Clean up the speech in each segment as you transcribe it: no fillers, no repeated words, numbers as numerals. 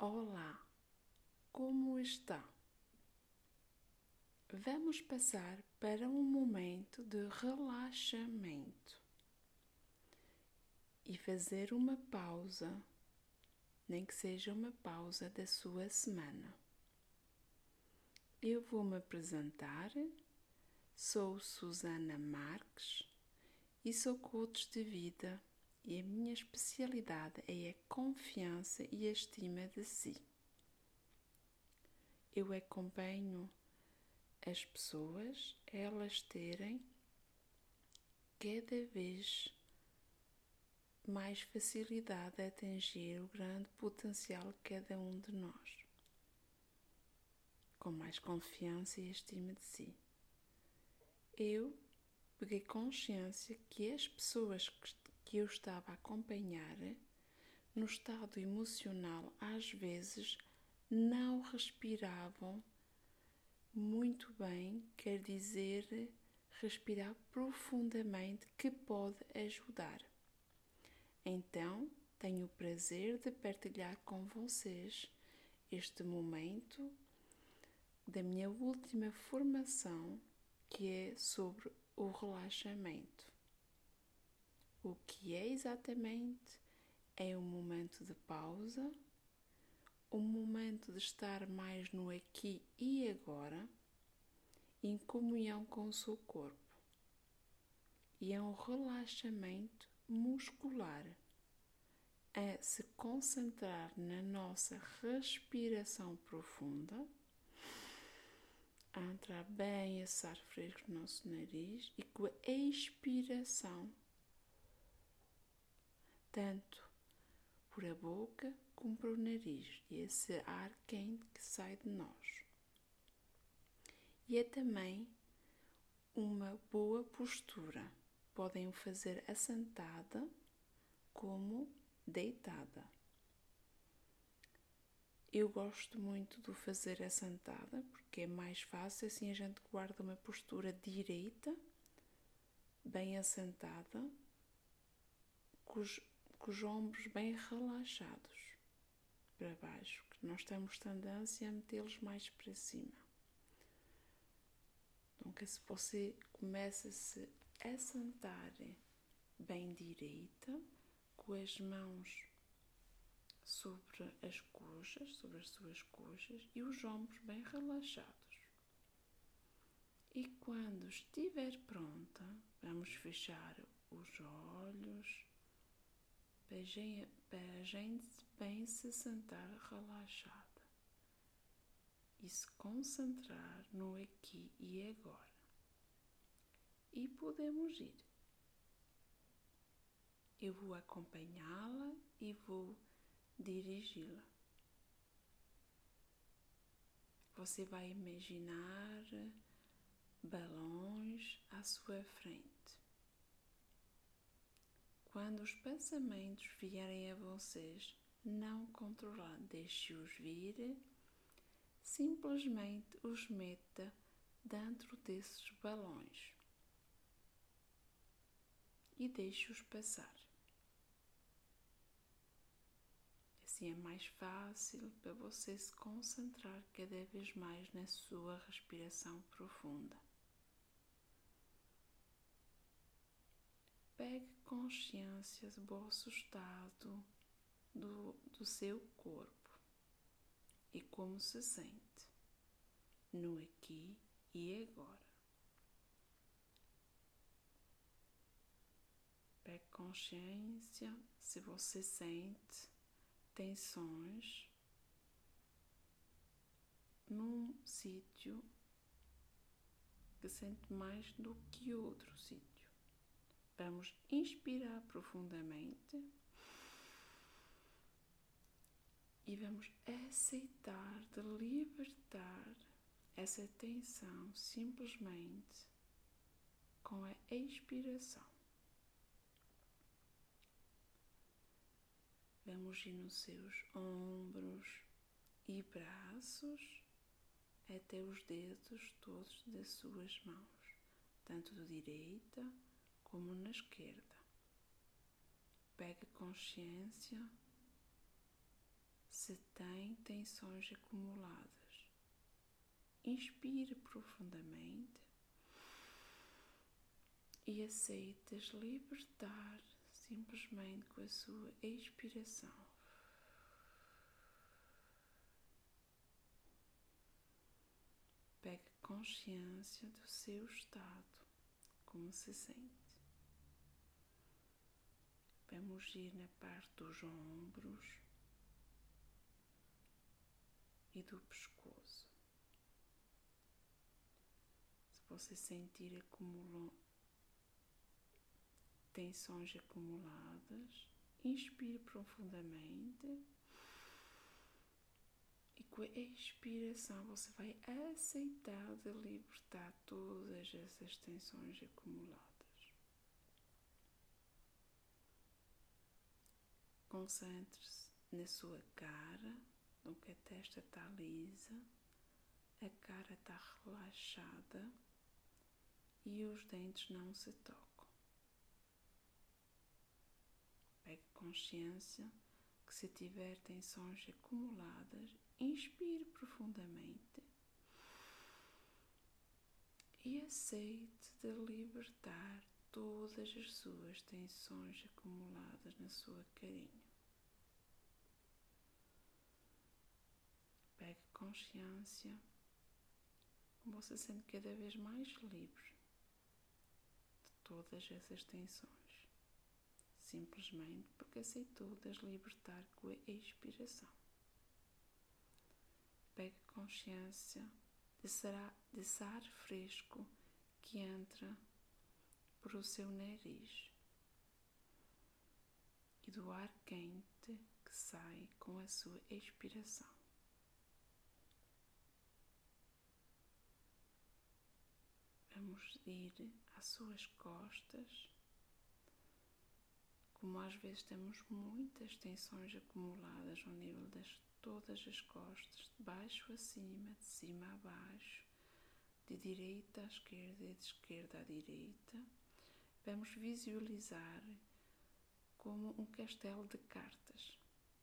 Olá, como está? Vamos passar para um momento de relaxamento e fazer uma pausa, nem que seja uma pausa da sua semana. Eu vou me apresentar, sou Susana Marques e sou coach de vida e a minha especialidade é a confiança e a estima de si. Eu acompanho as pessoas, elas terem cada vez mais facilidade a atingir o grande potencial de cada um de nós, com mais confiança e estima de si. Eu peguei consciência que as pessoas que eu estava a acompanhar, no estado emocional, às vezes não respiravam muito bem, quer dizer, respirar profundamente, que pode ajudar. Então, tenho o prazer de partilhar com vocês este momento da minha última formação, que é sobre o relaxamento. O que é exatamente? É um momento de pausa, um momento de estar mais no aqui e agora, em comunhão com o seu corpo. E é um relaxamento muscular, a se concentrar na nossa respiração profunda, a entrar bem esse ar fresco no nosso nariz e com a expiração, tanto por a boca como por o nariz, e esse ar quente que sai de nós. E é também uma boa postura. Podem o fazer assentada como deitada. Eu gosto muito de o fazer assentada porque é mais fácil, assim a gente guarda uma postura direita, bem assentada, com os ombros bem relaxados para baixo, que nós temos tendência a metê-los mais para cima. Então, se você começa-se a sentar bem direita, com as mãos sobre as coxas, sobre as suas coxas e os ombros bem relaxados. E quando estiver pronta, vamos fechar os olhos para a gente bem se sentar relaxada e se concentrar no aqui e agora. E podemos ir. Eu vou acompanhá-la e vou dirigi-la. Você vai imaginar balões à sua frente. Quando os pensamentos vierem a vocês, não controlar, deixe-os vir, simplesmente os meta dentro desses balões e deixe-os passar. Assim é mais fácil para você se concentrar cada vez mais na sua respiração profunda. Pegue consciência do vosso estado, do seu corpo e como se sente no aqui e agora. Pegue consciência se você sente tensões num sítio que sente mais do que outro sítio. Vamos inspirar profundamente e vamos aceitar, de libertar essa tensão simplesmente com a expiração. Vamos ir nos seus ombros e braços até os dedos todos das suas mãos, tanto da direita como na esquerda. Pegue consciência Se tem tensões acumuladas, inspire profundamente e aceites libertar simplesmente com a sua expiração. Pegue consciência do seu estado, como se sente. Vamos ir na parte dos ombros e do pescoço. Se você sentir tensões acumuladas, inspire profundamente e com a expiração você vai aceitar de libertar todas essas tensões acumuladas. Concentre-se na sua cara, no que a testa está lisa, a cara está relaxada e os dentes não se tocam. Pegue consciência que se tiver tensões acumuladas, inspire profundamente e aceite de libertar todas as suas tensões acumuladas na sua carinha. Pegue consciência como você se sente cada vez mais livre de todas essas tensões, simplesmente porque aceitou de as libertar com a expiração. Pegue consciência desse ar fresco que entra por o seu nariz e do ar quente que sai com a sua expiração. Vamos ir às suas costas. Como às vezes temos muitas tensões acumuladas ao nível de todas as costas, de baixo a cima, de cima a baixo, de direita à esquerda e de esquerda à direita, vamos visualizar como um castelo de cartas.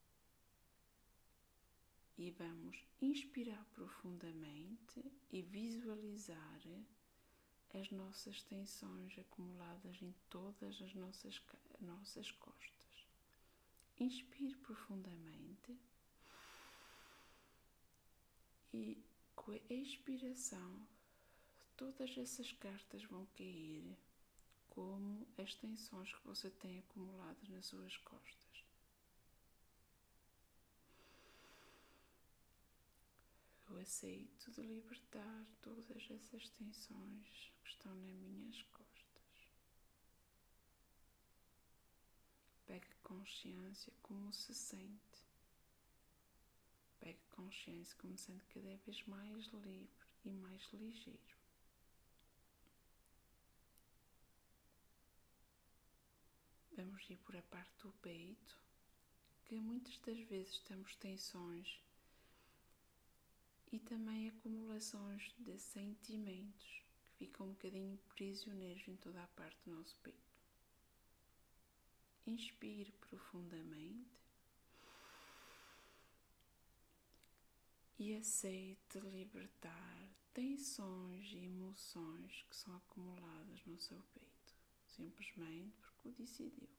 E vamos inspirar profundamente e visualizar as nossas tensões acumuladas em todas as nossas costas. Inspire profundamente e com a expiração todas essas cartas vão cair como as tensões que você tem acumuladas nas suas costas. Eu aceito de libertar todas essas tensões que estão nas minhas costas. Pegue consciência como se sente. Pegue consciência como se sente cada vez mais livre e mais ligeiro. Vamos ir por a parte do peito, que muitas das vezes temos tensões e também acumulações de sentimentos que ficam um bocadinho prisioneiros em toda a parte do nosso peito. Inspire profundamente e aceite libertar tensões e emoções que são acumuladas no seu peito, simplesmente porque o decidiu.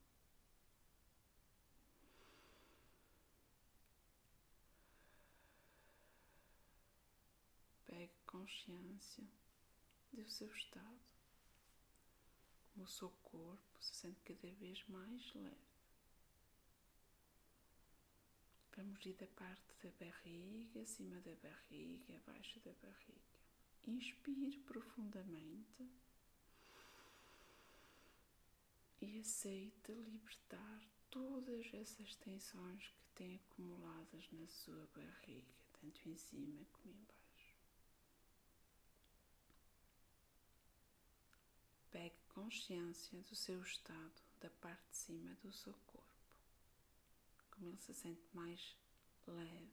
Pegue consciência do seu estado, como o seu corpo se sente cada vez mais leve. Vamos ir da parte da barriga, acima da barriga, abaixo da barriga. Inspire profundamente e aceite libertar todas essas tensões que tem acumuladas na sua barriga, tanto em cima como em baixo. Pegue consciência do seu estado, da parte de cima do seu corpo, como ele se sente mais leve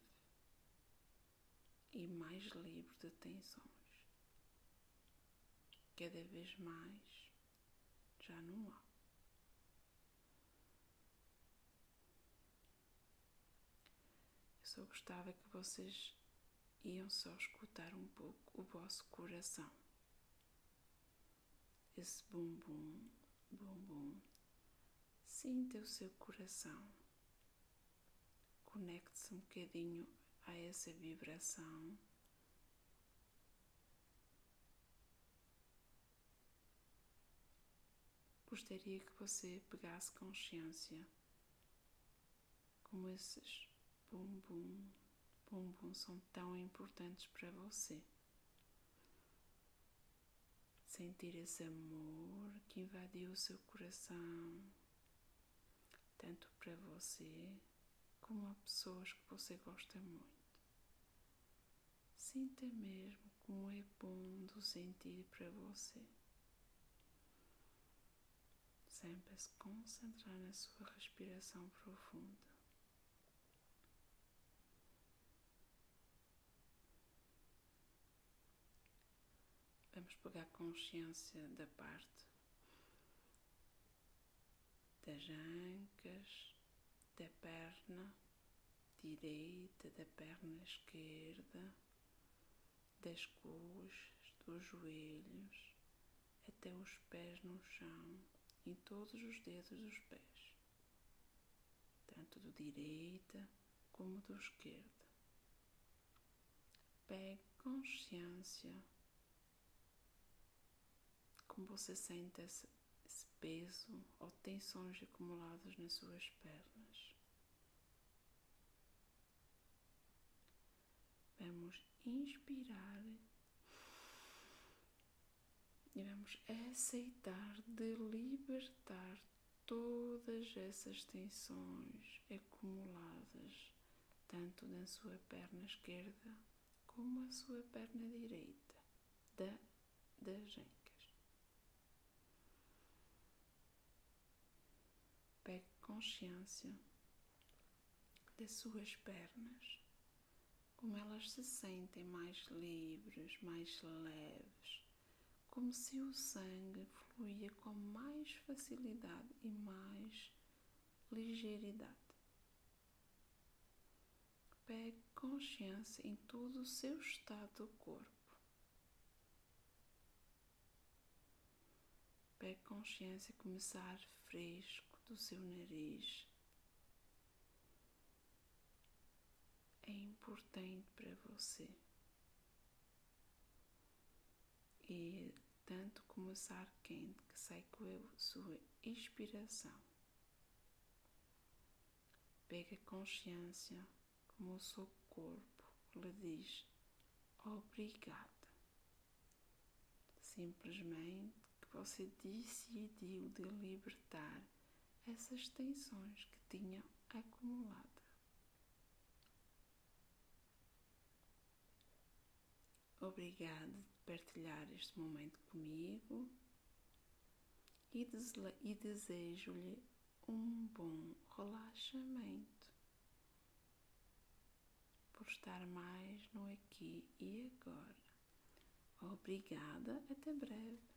e mais livre de tensões. Cada vez mais já não há. Eu só gostava que vocês iam só escutar um pouco o vosso coração. Esse bum-bum, bum-bum. Sinta o seu coração. Conecte-se um bocadinho a essa vibração. Gostaria que você pegasse consciência como esses bum-bum, bum-bum são tão importantes para você. Sentir esse amor que invadiu o seu coração, tanto para você como a pessoas que você gosta muito. Sinta mesmo como é bom do sentir para você. Sempre a se concentrar na sua respiração profunda. Vamos pegar consciência da parte das ancas, da perna direita, da perna esquerda, das coxas, dos joelhos, até os pés no chão, em todos os dedos dos pés, tanto do direita como do esquerdo. Pegue consciência como você sente esse peso ou tensões acumuladas nas suas pernas. Vamos inspirar e vamos aceitar de libertar todas essas tensões acumuladas, tanto na sua perna esquerda como a sua perna direita, das ancas. Pegue consciência das suas pernas, como elas se sentem mais livres, mais leves, como se o sangue fluía com mais facilidade e mais ligeiridade. Pegue consciência em todo o seu estado do corpo. Pegue consciência começar fresco do seu nariz. É importante para você. E tanto começar quente que sai com a sua expiração. Pega consciência como o seu corpo lhe diz obrigada. Simplesmente que você decidiu de libertar essas tensões que tinham acumulado. Obrigada por partilhar este momento comigo e desejo-lhe um bom relaxamento por estar mais no aqui e agora. Obrigada, até breve.